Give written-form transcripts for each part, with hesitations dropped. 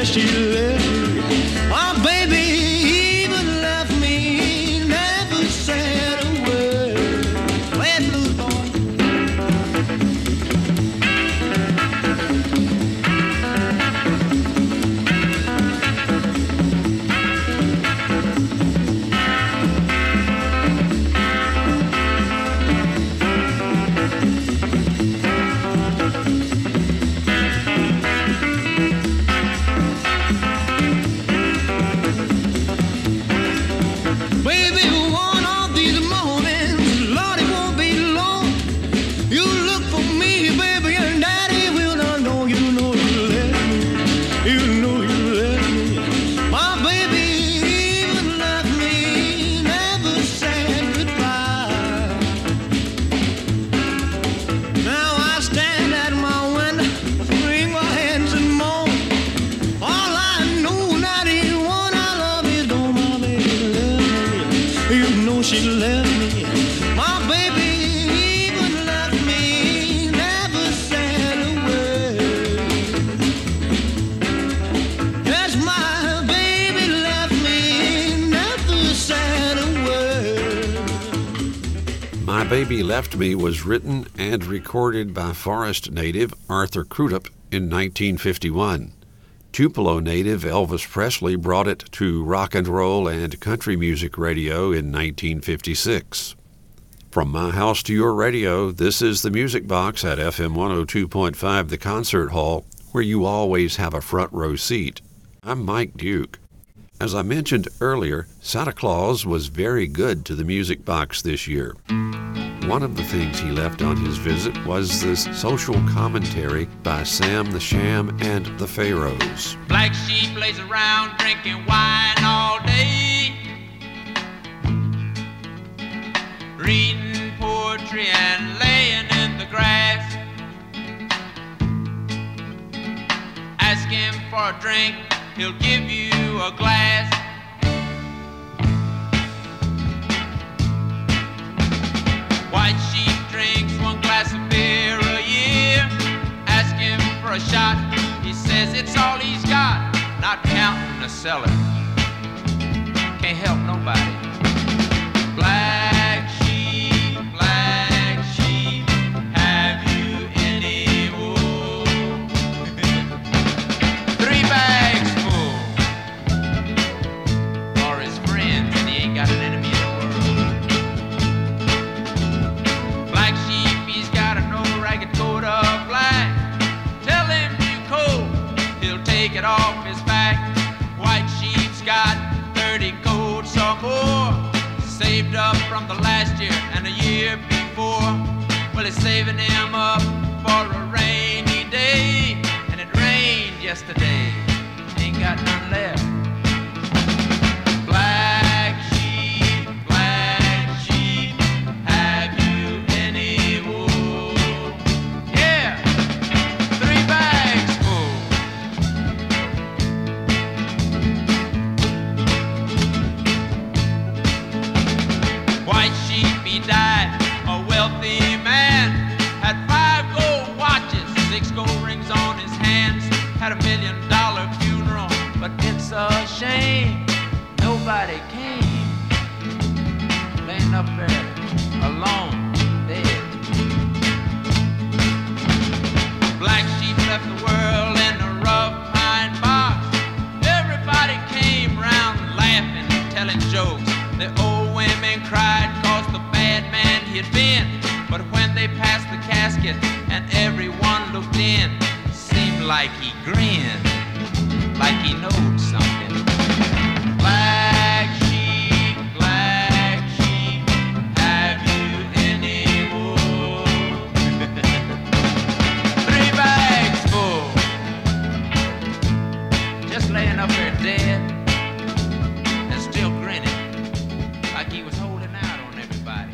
she left me. My baby even left me, never said a word. Play it, blues boy. Baby, one of these mornings, Lord, it won't be long. You look for me, baby, and Daddy will not know. You know you left me. You know you left me. My baby even left me, never said goodbye. Now I stand at my window, wring my hands and moan. All I know, not even one I love is don't my baby left me. You know she left me. My baby even left me, never said a word. Yes, my baby left me, never said a word. My Baby Left Me was written and recorded by Forest native Arthur Crudup in 1951. Tupelo native Elvis Presley brought it to rock and roll and country music radio in 1956. From my house to your radio, this is the Music Box at FM 102.5 The Concert Hall, where you always have a front row seat. I'm Mike Duke. As I mentioned earlier, Santa Claus was very good to the Music Box this year. One of the things he left on his visit was this social commentary by Sam the Sham and the Pharaohs. Black sheep lays around drinking wine all day, reading poetry and laying in the grass. Ask him for a drink, he'll give you a glass. White sheep drinks one glass of beer a year. Ask him for a shot, he says it's all he's got, not counting the cellar. Can't help nobody. Black sheep, have you any wool? 3 bags full for his friends, and he ain't got an enemy in the world. Black sheep, he's got an old ragged coat of black. Tell him you cold, he'll take it off his back. White sheep's got 30 coats or more, saved up from the last year and the year before. Well, he's saving them up for a rainy day, and it rained yesterday, ain't got none left. Black sheep, have you any wool? Yeah, 3 bags full. White sheep, he died a wealthy man, had 5 gold watches, 6 gold rings on his hands, had $1 million funeral, but it's a shame nobody came, laying up there alone, dead. Black sheep left the world in a rough pine box. Everybody came round laughing, telling jokes. The old women cried 'cause the bad man he'd been, but when they passed the casket and everyone looked in, seemed like he grinned, like he knowed something. Black sheep, have you any wool? 3 bags full, just laying up there dead and still grinning, like he was holding out on everybody.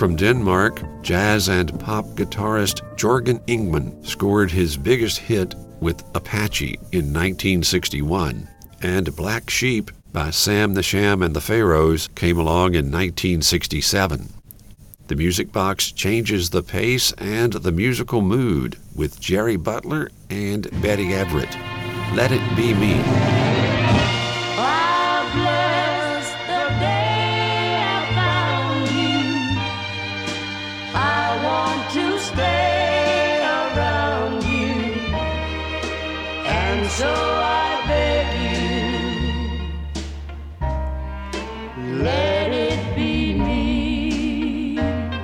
From Denmark, jazz and pop guitarist Jørgen Ingman scored his biggest hit with Apache in 1961, and Black Sheep by Sam the Sham and the Pharaohs came along in 1967. The Music Box changes the pace and the musical mood with Jerry Butler and Betty Everett. Let It Be Me. I bless the day I found you. I want to stay around you, and so I beg you, let it be me.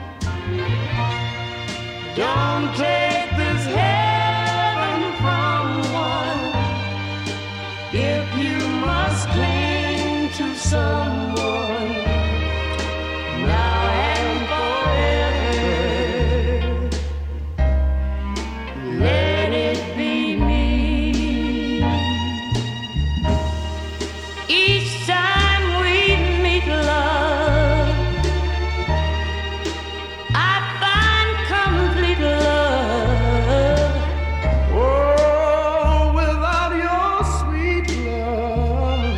Don't take this heaven from one if you must cling to someone now and forever. Let it be me. Each time we meet, love, I find complete love. Oh, without your sweet love,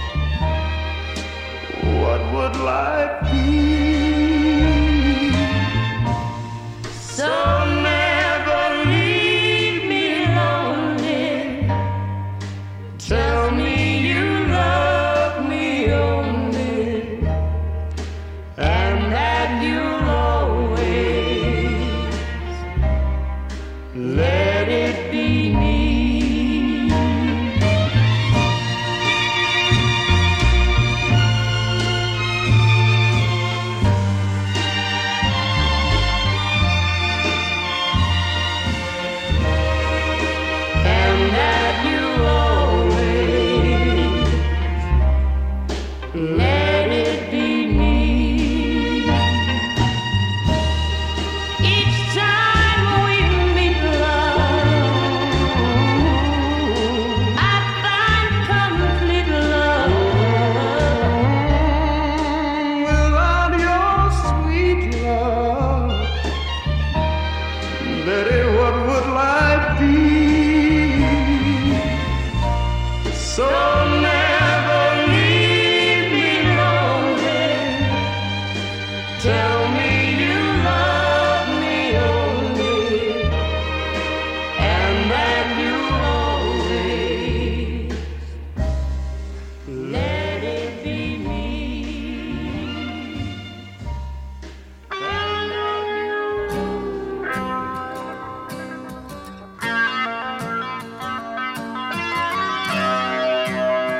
what would life be? So never leave me lonely. Tell me you love me only, and that you'll always let it be me. And that you'll always let it be me. Each time we meet, love, I find complete love. Without your sweet love, Betty, what would life be? So never leave me lonely. Tell me you love me only, and that you'll always let it be me. And that you'll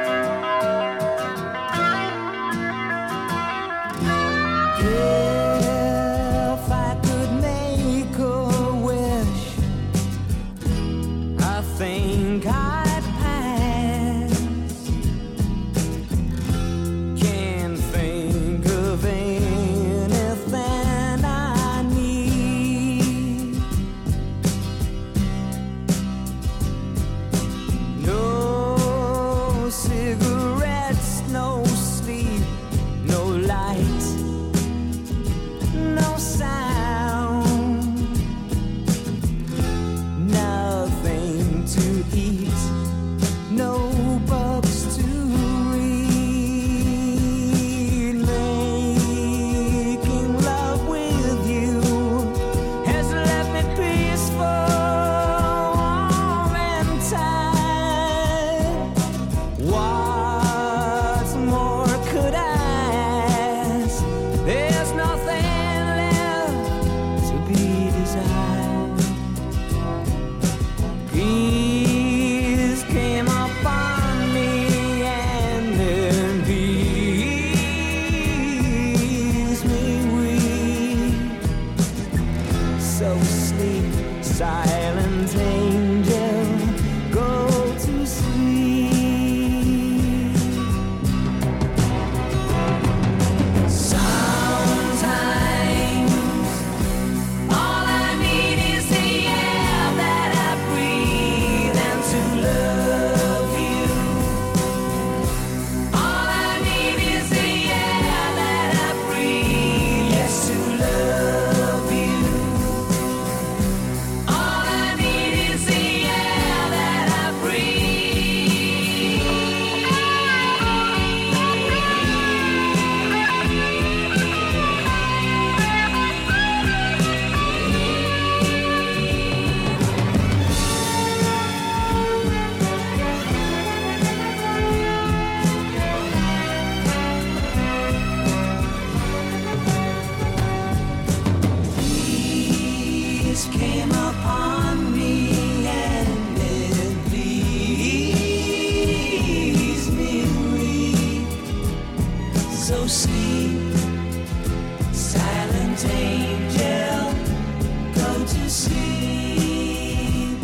So sleep, silent angel, go to sleep.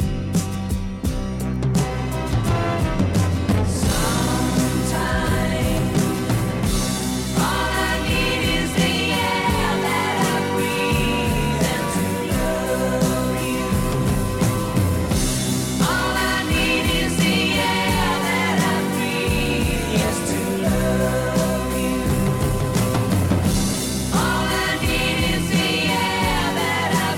Sometime, all I need is the air that I breathe and to love you. All I need is the air that I breathe, yes, to love you. All I need is the air that I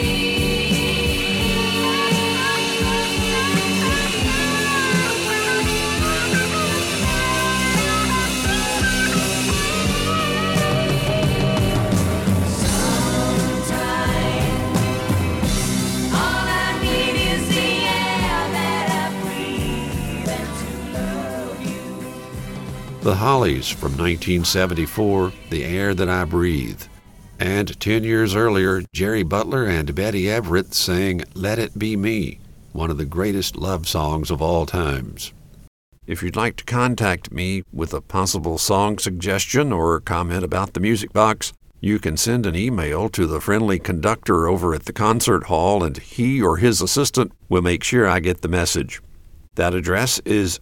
breathe. Sometime, all I need is the air that I breathe and to love you. The Hollies from 1974, The Air That I Breathe. And 10 years earlier, Jerry Butler and Betty Everett sang Let It Be Me, one of the greatest love songs of all times. If you'd like to contact me with a possible song suggestion or comment about the Music Box, you can send an email to the friendly conductor over at the concert hall, and he or his assistant will make sure I get the message. That address is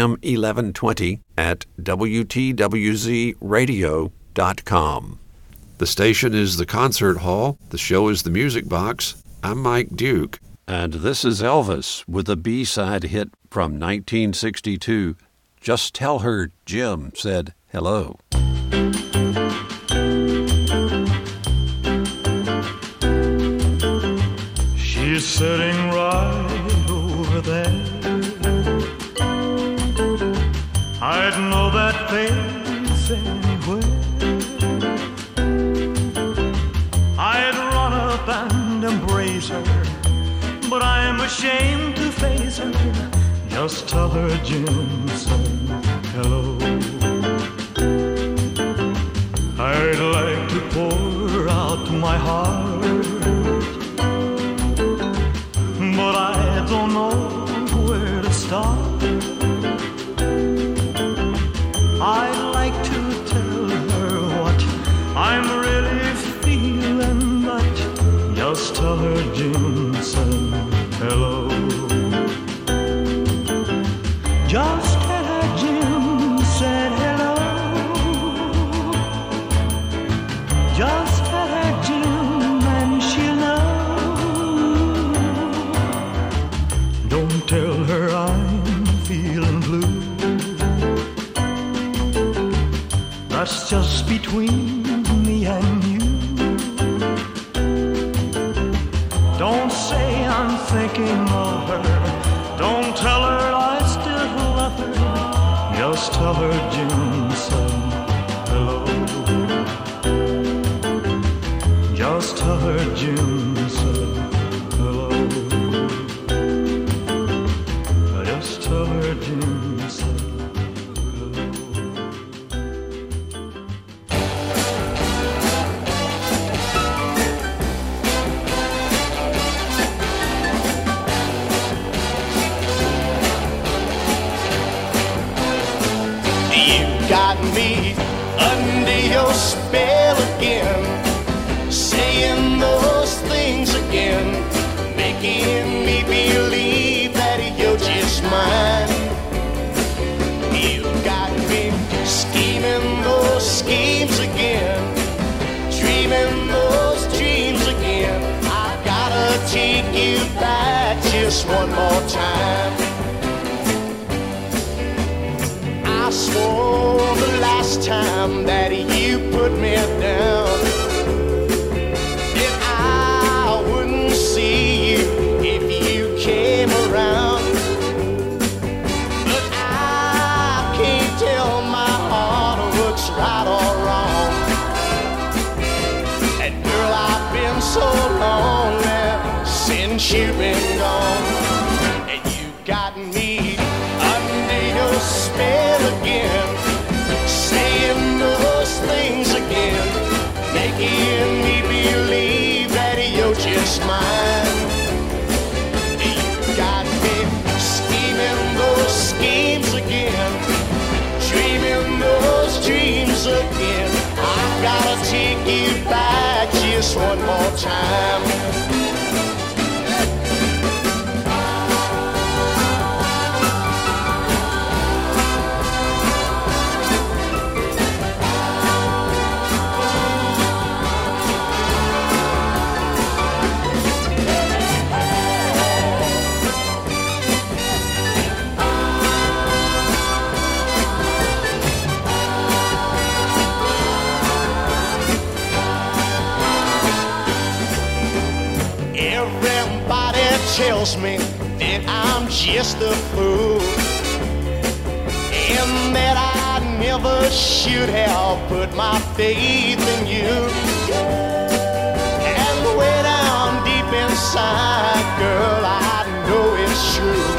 am1120@wtwzradio.com. The station is the Concert Hall. The show is the Music Box. I'm Mike Duke. And this is Elvis with a B-side hit from 1962. Just Tell Her Jim Said Hello. She's sitting right over there. I'd know that face anywhere. I'd run up and embrace her, but I'm ashamed to face her. Just tell her Jim said hello. I'd like to pour out my heart, but I don't know where to start. I'd like to tell her what I'm really feeling, but just tell her Jim said hello. Just tell her Jim said hello. Just tell her Jim and she'll know. Don't tell her I'm feeling blue. That's just between me and you. Don't say I'm thinking of her. Don't tell her I still love her. Just tell her Jim said hello. Just tell her Jim said hello. Just tell her Jim said hello. You got me under your spell again, saying those things again, making me believe that you're just mine. You got me scheming those schemes again, dreaming those dreams again. I gotta take you back just one more time. I swore the last time that you put me down that I wouldn't see you if you came around. But I can't tell my heart what's right or wrong. And girl, I've been so long now since you've been gone. And you got me under your spell again, saying those things again, making me believe that you're just mine. You got me scheming those schemes again, dreaming those dreams again. just one more time. Everybody tells me that I'm just a fool, and that I never should have put my faith in you. And way down deep inside, girl, I know it's true,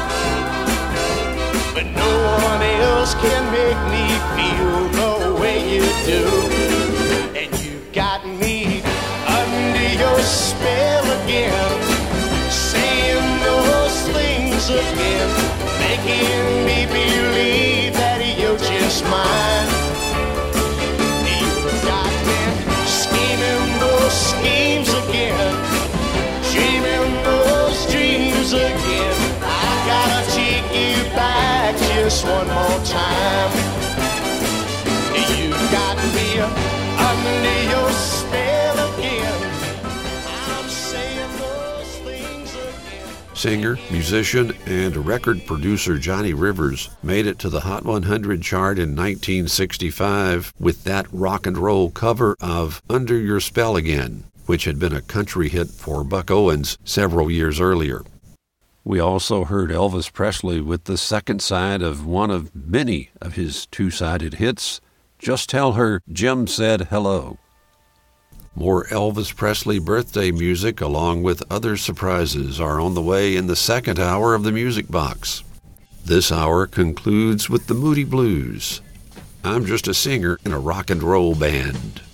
but no one else can make me feel the way you do. And you got me under your spell again, saying those things again, making me believe that you're just mine. You got me scheming those schemes again, dreaming those dreams again. I gotta take you back just one more time. You got me under your spell again. I'm saying those things again. Singer, musician, and record producer Johnny Rivers made it to the Hot 100 chart in 1965 with that rock and roll cover of Under Your Spell Again, which had been a country hit for Buck Owens several years earlier. We also heard Elvis Presley with the second side of one of many of his two-sided hits, Just Tell Her Jim Said Hello. More Elvis Presley birthday music along with other surprises are on the way in the second hour of the Music Box. This hour concludes with the Moody Blues. I'm just a singer in a rock and roll band.